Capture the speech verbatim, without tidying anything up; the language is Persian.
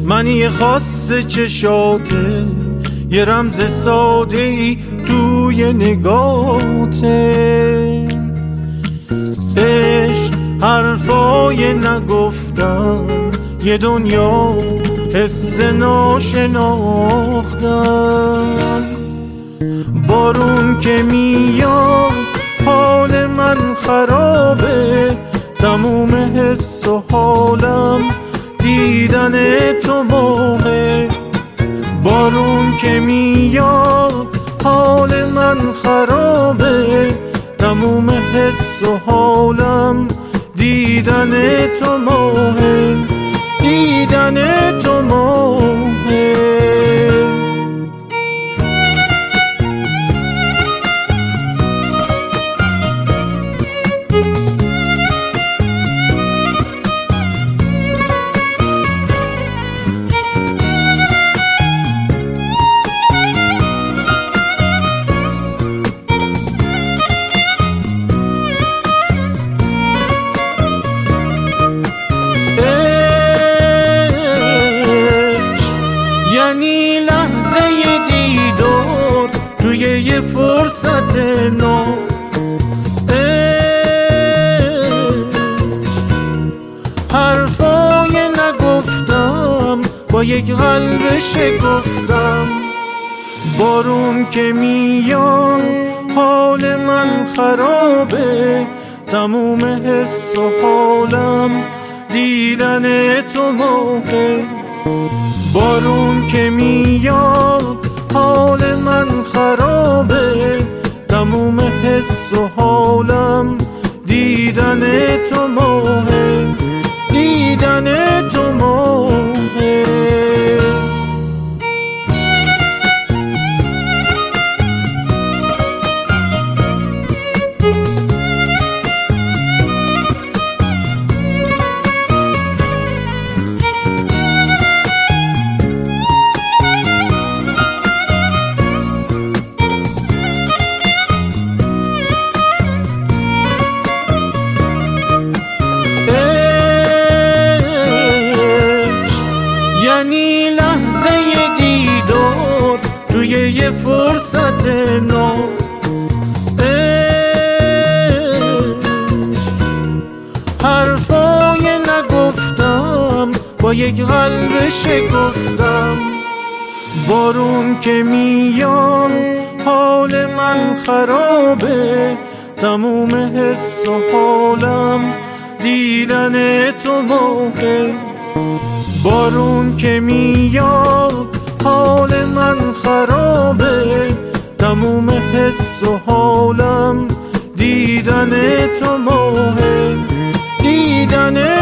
منی خاص چشاته، یه رمز ساده ای توی نگاته. عشق حرفای نگفتم، یه دنیا حس ناشناختم. بارون که میاد حال من خرابه، تموم حس و حالم دیدن تو ماهه. بارون که میاد حال من خرابه، تموم حس و حالم دیدن تو ماهه، دیدن تو ماهه. یعنی لحظه دیدار توی یه فرصت نو، حرفای نگفتم با یک قلب شکفتم. بارون که میاد حال من خرابه، تموم حس و حالم دیدن تو موقع. بارون که میاد حال من خرابه، تموم حس و حالم دیدن تو ماهه، دیدن تو ماهه. یعنی لحظه دیدار توی یه فرصت نو، حرفای نگفتم با یک قلب شکفتم. بارون که میاد حال من خرابه، تموم حس و حالم دیدن تو موقع. بارون که میاد حال من خرابه، تموم حس و حالم دیدن تو ماهه، دیدن